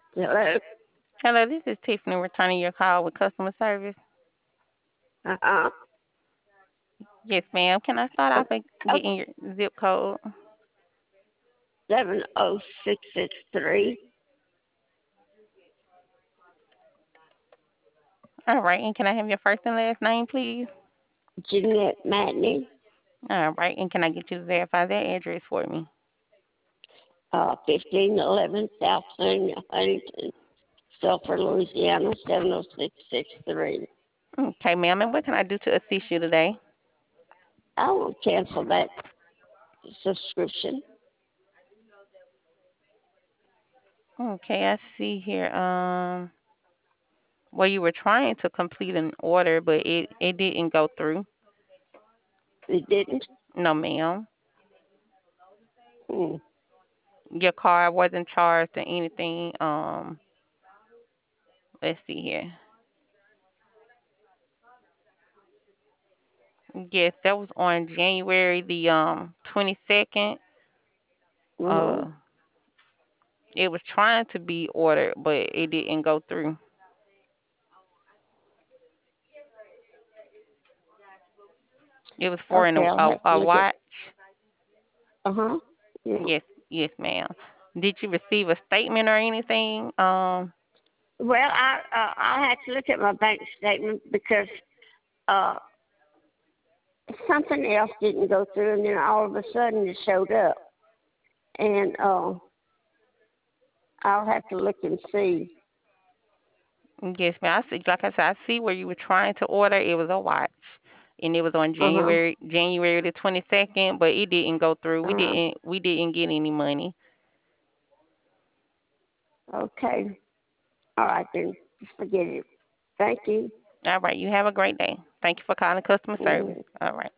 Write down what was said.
Hello? Hello, this is Tiffany returning your call with customer service. Uh-huh. Yes, ma'am. Can I start Oh, off by oh, getting your zip code? 70663. All right, and can I have your first and last name, please? Jeanette Matney. All right, and can I get you to verify that address for me? 1511 South Huntington, Sulphur, Louisiana, 70663. Okay, ma'am, and what can I do to assist you today? I will cancel that subscription. Okay, I see here. Well, you were trying to complete an order, but it didn't go through. It didn't? No, ma'am. Hmm. Your card wasn't charged or anything. Let's see here. Yes, that was on January the 22nd. Uh-huh. Uh, it was trying to be ordered, but it didn't go through. It was for Okay, I'll have to a look at. watch. Uh-huh. Yeah. Yes, yes, ma'am. Did you receive a statement or anything? Well, I have to look at my bank statement because uh, something else didn't go through, and then all of a sudden it showed up. And I'll have to look and see. Yes, ma'am. I see, like I said, I see where you were trying to order. It was a watch, and it was on Uh-huh. January the 22nd, but it didn't go through. Uh-huh. We didn't get any money. Okay. All right, then. Just forget it. Thank you. All right. You have a great day. Thank you for calling customer service. Mhm. All right.